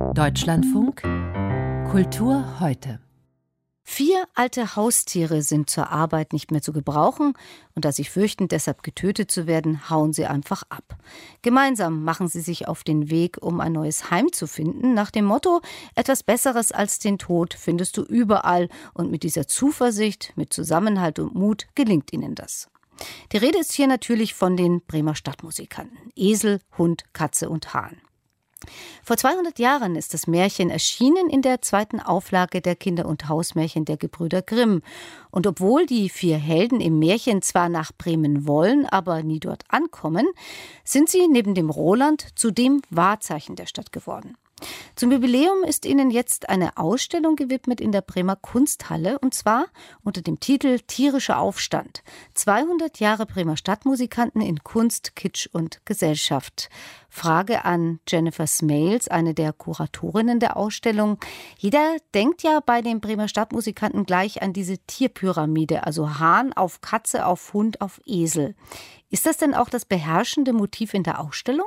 Deutschlandfunk Kultur heute. 4 alte Haustiere sind zur Arbeit nicht mehr zu gebrauchen und da sie fürchten, deshalb getötet zu werden, hauen sie einfach ab. Gemeinsam machen sie sich auf den Weg, um ein neues Heim zu finden, nach dem Motto: Etwas Besseres als den Tod findest du überall, und mit dieser Zuversicht, mit Zusammenhalt und Mut gelingt ihnen das. Die Rede ist hier natürlich von den Bremer Stadtmusikanten: Esel, Hund, Katze und Hahn. Vor 200 Jahren ist das Märchen erschienen in der 2. Auflage der Kinder- und Hausmärchen der Gebrüder Grimm. Und obwohl die 4 Helden im Märchen zwar nach Bremen wollen, aber nie dort ankommen, sind sie neben dem Roland zu dem Wahrzeichen der Stadt geworden. Zum Jubiläum ist ihnen jetzt eine Ausstellung gewidmet in der Bremer Kunsthalle, und zwar unter dem Titel Tierischer Aufstand. 200 Jahre Bremer Stadtmusikanten in Kunst, Kitsch und Gesellschaft. Frage an Jennifer Smales, eine der Kuratorinnen der Ausstellung. Jeder denkt ja bei den Bremer Stadtmusikanten gleich an diese Tierpyramide, also Hahn auf Katze, auf Hund, auf Esel. Ist das denn auch das beherrschende Motiv in der Ausstellung?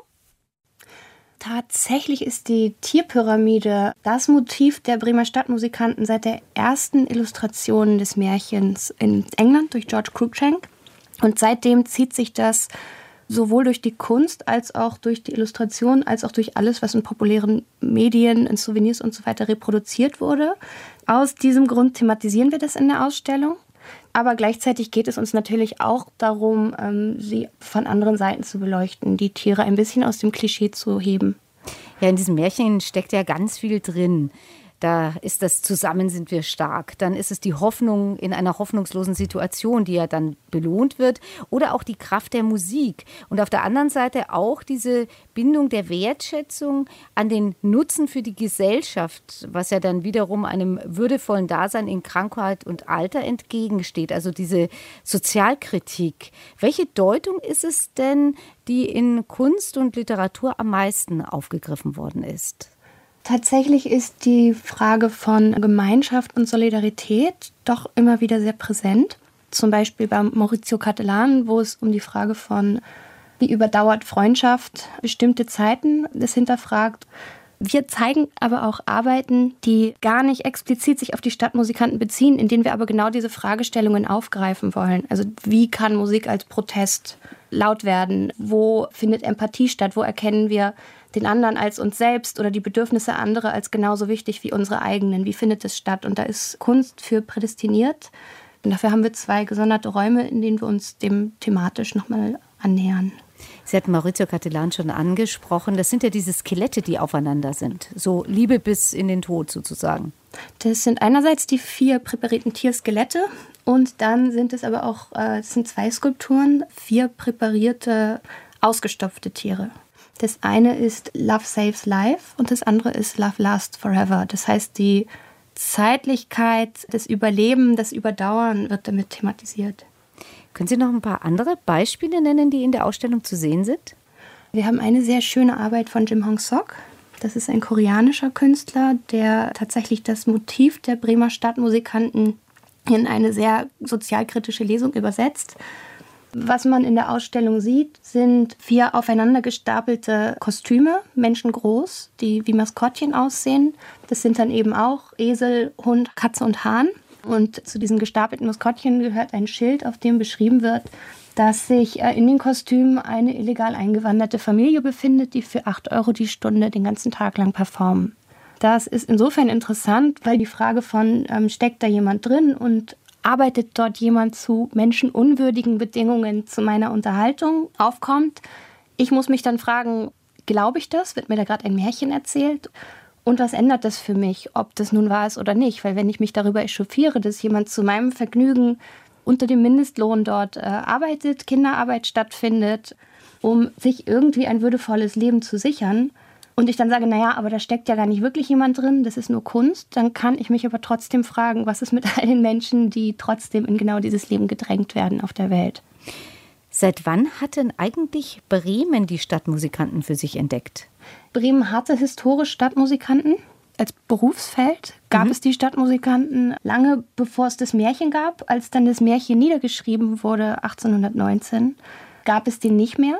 Tatsächlich ist die Tierpyramide das Motiv der Bremer Stadtmusikanten seit der ersten Illustration des Märchens in England durch George Cruikshank. Und seitdem zieht sich das sowohl durch die Kunst als auch durch die Illustration, als auch durch alles, was in populären Medien, in Souvenirs und so weiter reproduziert wurde. Aus diesem Grund thematisieren wir das in der Ausstellung. Aber gleichzeitig geht es uns natürlich auch darum, sie von anderen Seiten zu beleuchten, die Tiere ein bisschen aus dem Klischee zu heben. Ja, in diesem Märchen steckt ja ganz viel drin. Da ist das Zusammen sind wir stark. Dann ist es die Hoffnung in einer hoffnungslosen Situation, die ja dann belohnt wird. Oder auch die Kraft der Musik. Und auf der anderen Seite auch diese Bindung der Wertschätzung an den Nutzen für die Gesellschaft, was ja dann wiederum einem würdevollen Dasein in Krankheit und Alter entgegensteht. Also diese Sozialkritik. Welche Deutung ist es denn, die in Kunst und Literatur am meisten aufgegriffen worden ist? Tatsächlich ist die Frage von Gemeinschaft und Solidarität doch immer wieder sehr präsent. Zum Beispiel bei Maurizio Cattelan, wo es um die Frage von, wie überdauert Freundschaft bestimmte Zeiten, das hinterfragt. Wir zeigen aber auch Arbeiten, die gar nicht explizit sich auf die Stadtmusikanten beziehen, in denen wir aber genau diese Fragestellungen aufgreifen wollen. Also wie kann Musik als Protest laut werden? Wo findet Empathie statt? Wo erkennen wir den anderen als uns selbst oder die Bedürfnisse anderer als genauso wichtig wie unsere eigenen? Wie findet es statt? Und da ist Kunst für prädestiniert. Und dafür haben wir 2 gesonderte Räume, in denen wir uns dem thematisch nochmal annähern. Sie hatten Maurizio Cattelan schon angesprochen. Das sind ja diese Skelette, die aufeinander sind. So Liebe bis in den Tod sozusagen. Das sind einerseits die 4 präparierten Tierskelette und dann sind es aber auch, es sind 2 Skulpturen, 4 präparierte, ausgestopfte Tiere. Das eine ist Love Saves Life und das andere ist Love Lasts Forever. Das heißt, die Zeitlichkeit, das Überleben, das Überdauern wird damit thematisiert. Können Sie noch ein paar andere Beispiele nennen, die in der Ausstellung zu sehen sind? Wir haben eine sehr schöne Arbeit von Jim Hong-sok. Das ist ein koreanischer Künstler, der tatsächlich das Motiv der Bremer Stadtmusikanten in eine sehr sozialkritische Lesung übersetzt. Was man in der Ausstellung sieht, sind 4 aufeinander gestapelte Kostüme, menschengroß, die wie Maskottchen aussehen. Das sind dann eben auch Esel, Hund, Katze und Hahn. Und zu diesen gestapelten Maskottchen gehört ein Schild, auf dem beschrieben wird, dass sich in den Kostümen eine illegal eingewanderte Familie befindet, die für 8 € die Stunde den ganzen Tag lang performen. Das ist insofern interessant, weil die Frage von, steckt da jemand drin und arbeitet dort jemand zu menschenunwürdigen Bedingungen zu meiner Unterhaltung, aufkommt. Ich muss mich dann fragen, glaube ich das? Wird mir da gerade ein Märchen erzählt? Und was ändert das für mich, ob das nun wahr ist oder nicht? Weil wenn ich mich darüber echauffiere, dass jemand zu meinem Vergnügen unter dem Mindestlohn dort arbeitet, Kinderarbeit stattfindet, um sich irgendwie ein würdevolles Leben zu sichern, und ich dann sage, naja, aber da steckt ja gar nicht wirklich jemand drin, das ist nur Kunst, dann kann ich mich aber trotzdem fragen, was ist mit all den Menschen, die trotzdem in genau dieses Leben gedrängt werden auf der Welt. Seit wann hat denn eigentlich Bremen die Stadtmusikanten für sich entdeckt? Bremen hatte historisch Stadtmusikanten. Als Berufsfeld gab es die Stadtmusikanten lange bevor es das Märchen gab. Als dann das Märchen niedergeschrieben wurde, 1819, gab es den nicht mehr.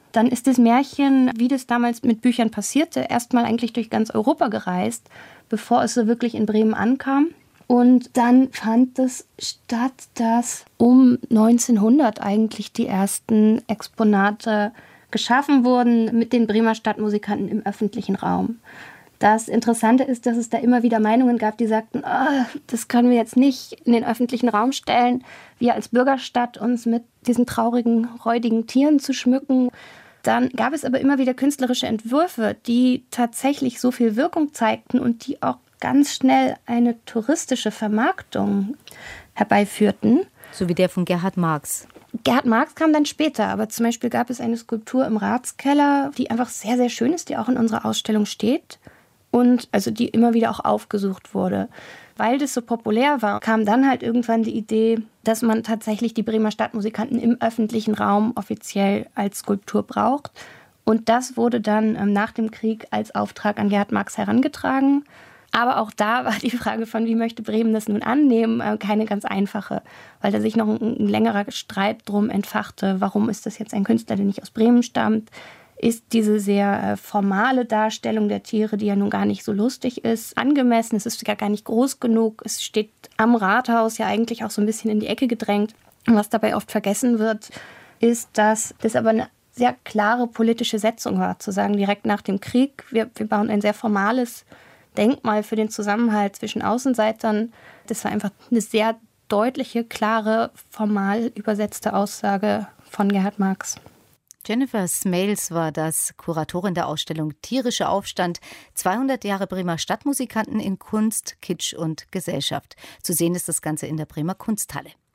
Dann ist das Märchen, wie das damals mit Büchern passierte, erstmal eigentlich durch ganz Europa gereist, bevor es so wirklich in Bremen ankam. Und dann fand es statt, dass um 1900 eigentlich die ersten Exponate geschaffen wurden mit den Bremer Stadtmusikanten im öffentlichen Raum. Das Interessante ist, dass es da immer wieder Meinungen gab, die sagten, das können wir jetzt nicht in den öffentlichen Raum stellen, wir als Bürgerstadt uns mit diesen traurigen, räudigen Tieren zu schmücken. Dann gab es aber immer wieder künstlerische Entwürfe, die tatsächlich so viel Wirkung zeigten und die auch ganz schnell eine touristische Vermarktung herbeiführten. So wie der von Gerhard Marx. Gerhard Marx kam dann später, aber zum Beispiel gab es eine Skulptur im Ratskeller, die einfach sehr, sehr schön ist, die auch in unserer Ausstellung steht. Und also die immer wieder auch aufgesucht wurde. Weil das so populär war, kam dann halt irgendwann die Idee, dass man tatsächlich die Bremer Stadtmusikanten im öffentlichen Raum offiziell als Skulptur braucht. Und das wurde dann nach dem Krieg als Auftrag an Gerhard Marx herangetragen. Aber auch da war die Frage von, wie möchte Bremen das nun annehmen, keine ganz einfache. Weil da sich noch ein längerer Streit drum entfachte, warum ist das jetzt ein Künstler, der nicht aus Bremen stammt? Ist diese sehr formale Darstellung der Tiere, die ja nun gar nicht so lustig ist, angemessen? Es ist gar nicht groß genug. Es steht am Rathaus ja eigentlich auch so ein bisschen in die Ecke gedrängt. Und was dabei oft vergessen wird, ist, dass das aber eine sehr klare politische Setzung war, zu sagen, direkt nach dem Krieg, wir bauen ein sehr formales Denkmal für den Zusammenhalt zwischen Außenseitern. Das war einfach eine sehr deutliche, klare, formal übersetzte Aussage von Gerhard Marx. Jennifer Smales war das, Kuratorin der Ausstellung Tierischer Aufstand, 200 Jahre Bremer Stadtmusikanten in Kunst, Kitsch und Gesellschaft. Zu sehen ist das Ganze in der Bremer Kunsthalle.